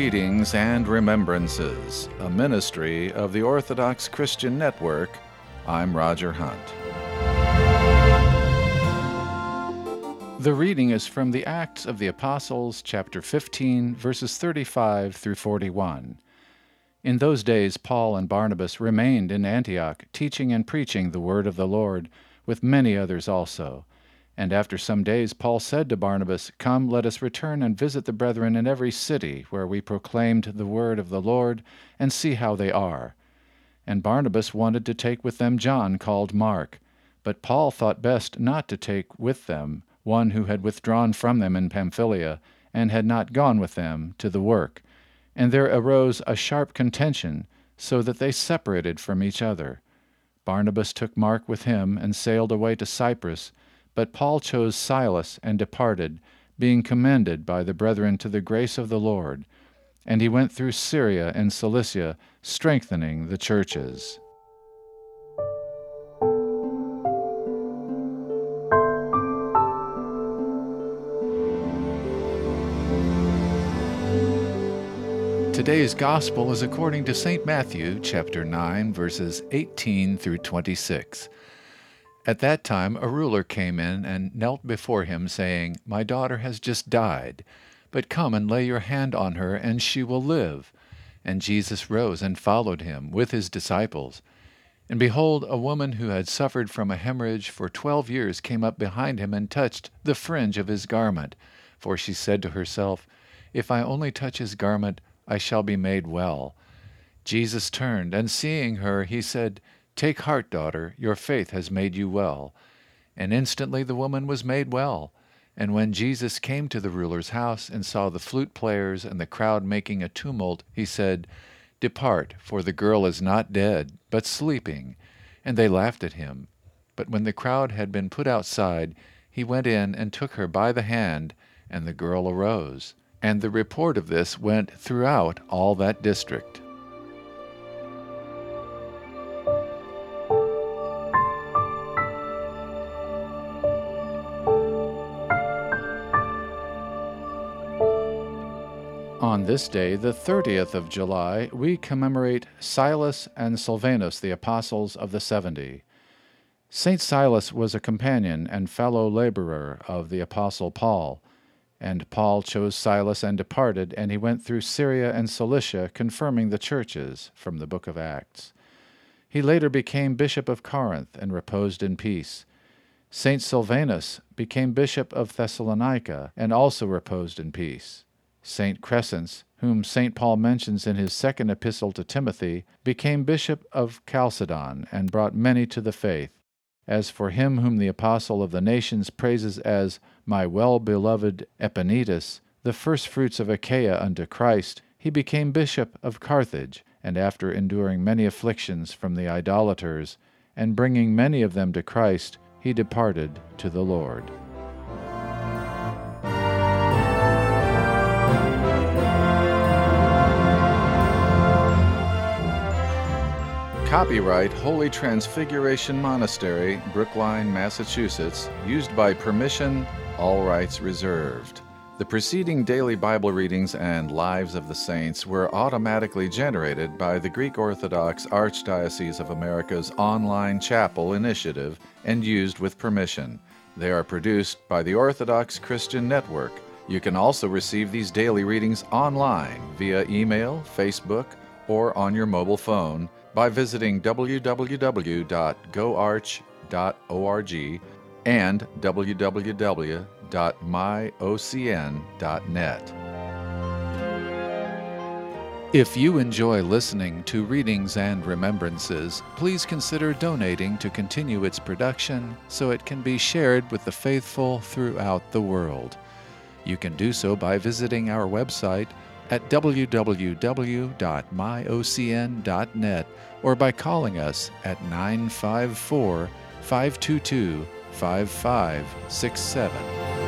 Readings and Remembrances, a ministry of the Orthodox Christian Network. I'm Roger Hunt. The reading is from the Acts of the Apostles, chapter 15, verses 35 through 41. In those days Paul and Barnabas remained in Antioch, teaching and preaching the word of the Lord, with many others also. And after some days Paul said to Barnabas, "Come, let us return and visit the brethren in every city where we proclaimed the word of the Lord, and see how they are." And Barnabas wanted to take with them John called Mark, but Paul thought best not to take with them one who had withdrawn from them in Pamphylia, and had not gone with them to the work. And there arose a sharp contention, so that they separated from each other. Barnabas took Mark with him, and sailed away to Cyprus, but Paul chose Silas and departed, being commended by the brethren to the grace of the Lord. And he went through Syria and Cilicia, strengthening the churches. Today's Gospel is according to St. Matthew, chapter 9, verses 18 through 26. At that time a ruler came in and knelt before him, saying, "My daughter has just died, but come and lay your hand on her, and she will live." And Jesus rose and followed him with his disciples. And behold, a woman who had suffered from a hemorrhage for 12 years came up behind him and touched the fringe of his garment. For she said to herself, "If I only touch his garment, I shall be made well." Jesus turned, and seeing her, he said, "Take heart, daughter, your faith has made you well." And instantly the woman was made well. And when Jesus came to the ruler's house and saw the flute players and the crowd making a tumult, he said, "Depart, for the girl is not dead, but sleeping." And they laughed at him. But when the crowd had been put outside, he went in and took her by the hand, and the girl arose. And the report of this went throughout all that district. On this day, the 30th of July, we commemorate Silas and Silvanus, the apostles of the 70. St. Silas was a companion and fellow laborer of the apostle Paul. And Paul chose Silas and departed, and he went through Syria and Cilicia, confirming the churches, from the book of Acts. He later became bishop of Corinth and reposed in peace. St. Silvanus became bishop of Thessalonica and also reposed in peace. St. Crescens, whom St. Paul mentions in his second epistle to Timothy, became bishop of Chalcedon and brought many to the faith. As for him whom the apostle of the nations praises as "my well-beloved Epaenetus," the firstfruits of Achaia unto Christ, he became bishop of Carthage, and after enduring many afflictions from the idolaters, and bringing many of them to Christ, he departed to the Lord. Copyright Holy Transfiguration Monastery, Brookline, Massachusetts, used by permission, all rights reserved. The preceding daily Bible readings and Lives of the Saints were automatically generated by the Greek Orthodox Archdiocese of America's online chapel initiative and used with permission. They are produced by the Orthodox Christian Network. You can also receive these daily readings online via email, Facebook, or on your mobile phone by visiting www.goarch.org and www.myocn.net. If you enjoy listening to Readings and Remembrances, please consider donating to continue its production so it can be shared with the faithful throughout the world. You can do so by visiting our website at www.myocn.net or by calling us at 954-522-5567.